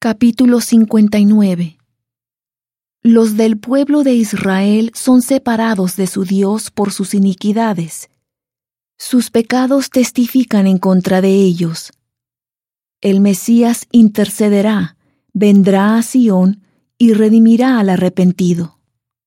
Capítulo 59. Los del pueblo de Israel son separados de su Dios por sus iniquidades. Sus pecados testifican en contra de ellos. El Mesías intercederá, vendrá a Sión y redimirá al arrepentido.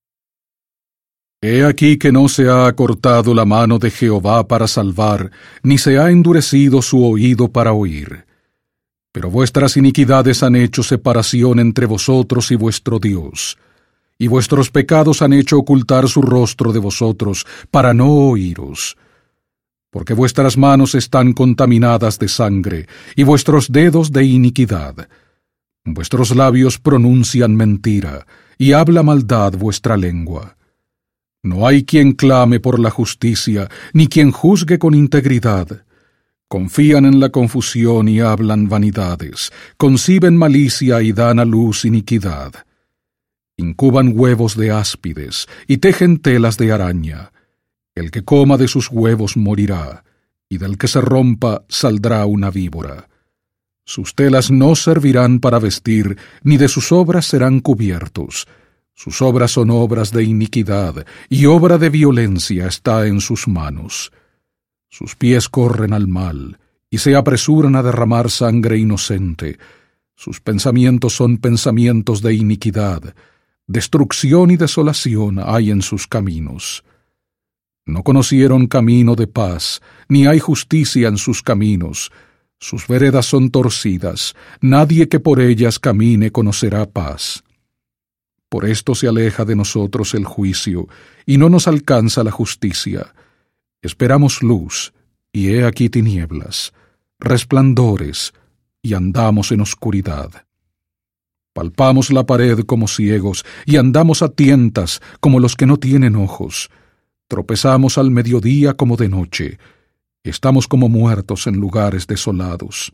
He aquí que no se ha acortado la mano de Jehová para salvar, ni se ha endurecido su oído para oír. Pero vuestras iniquidades han hecho separación entre vosotros y vuestro Dios, y vuestros pecados han hecho ocultar su rostro de vosotros, para no oíros. Porque vuestras manos están contaminadas de sangre, y vuestros dedos de iniquidad. Vuestros labios pronuncian mentira, y habla maldad vuestra lengua. No hay quien clame por la justicia, ni quien juzgue con integridad. Confían en la confusión y hablan vanidades, conciben malicia y dan a luz iniquidad. Incuban huevos de áspides y tejen telas de araña. El que coma de sus huevos morirá, y del que se rompa saldrá una víbora. Sus telas no servirán para vestir, ni de sus obras serán cubiertos. Sus obras son obras de iniquidad, y obra de violencia está en sus manos. Sus pies corren al mal, y se apresuran a derramar sangre inocente. Sus pensamientos son pensamientos de iniquidad. Destrucción y desolación hay en sus caminos. No conocieron camino de paz, ni hay justicia en sus caminos. Sus veredas son torcidas, nadie que por ellas camine conocerá paz. Por esto se aleja de nosotros el juicio, y no nos alcanza la justicia. Esperamos luz, y he aquí tinieblas, resplandores, y andamos en oscuridad. Palpamos la pared como ciegos, y andamos a tientas como los que no tienen ojos. Tropezamos al mediodía como de noche. Estamos como muertos en lugares desolados.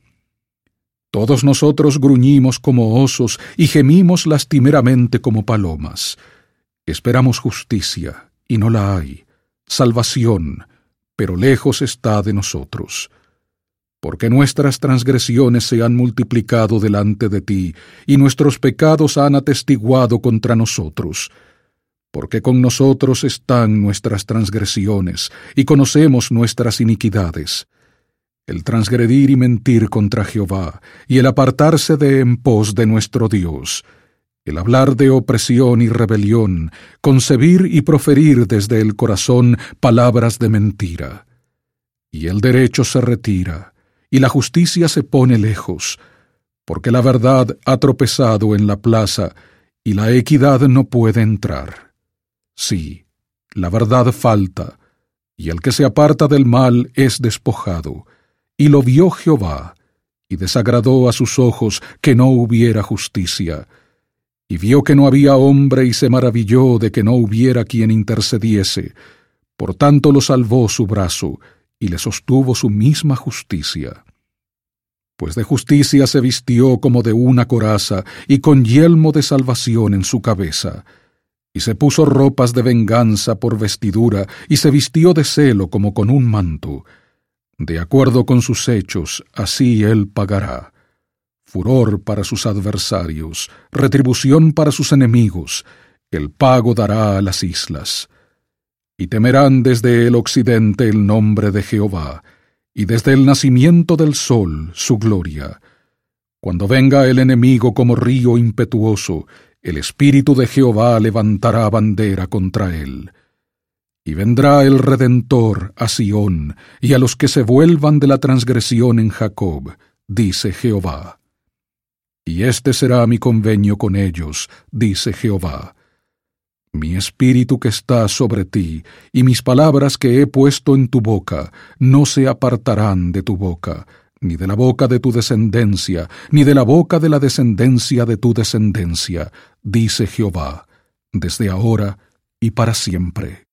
Todos nosotros gruñimos como osos, y gemimos lastimeramente como palomas. Esperamos justicia, y no la hay, salvación, pero lejos está de nosotros. Porque nuestras transgresiones se han multiplicado delante de ti, y nuestros pecados han atestiguado contra nosotros. Porque con nosotros están nuestras transgresiones, y conocemos nuestras iniquidades. El transgredir y mentir contra Jehová, y el apartarse de en pos de nuestro Dios, el hablar de opresión y rebelión, concebir y proferir desde el corazón palabras de mentira. Y el derecho se retira, y la justicia se pone lejos, porque la verdad ha tropezado en la plaza, y la equidad no puede entrar. Sí, la verdad falta, y el que se aparta del mal es despojado. Y lo vio Jehová, y desagradó a sus ojos que no hubiera justicia. Y vio que no había hombre, y se maravilló de que no hubiera quien intercediese. Por tanto lo salvó su brazo, y le sostuvo su misma justicia. Pues de justicia se vistió como de una coraza, y con yelmo de salvación en su cabeza. Y se puso ropas de venganza por vestidura, y se vistió de celo como con un manto. De acuerdo con sus hechos, así él pagará. Furor para sus adversarios, retribución para sus enemigos, el pago dará a las islas. Y temerán desde el occidente el nombre de Jehová, y desde el nacimiento del sol su gloria. Cuando venga el enemigo como río impetuoso, el Espíritu de Jehová levantará bandera contra él. Y vendrá el Redentor a Sión, y a los que se vuelvan de la transgresión en Jacob, dice Jehová. Y este será mi convenio con ellos, dice Jehová. Mi espíritu que está sobre ti, y mis palabras que he puesto en tu boca, no se apartarán de tu boca, ni de la boca de tu descendencia, ni de la boca de la descendencia de tu descendencia, dice Jehová, desde ahora y para siempre.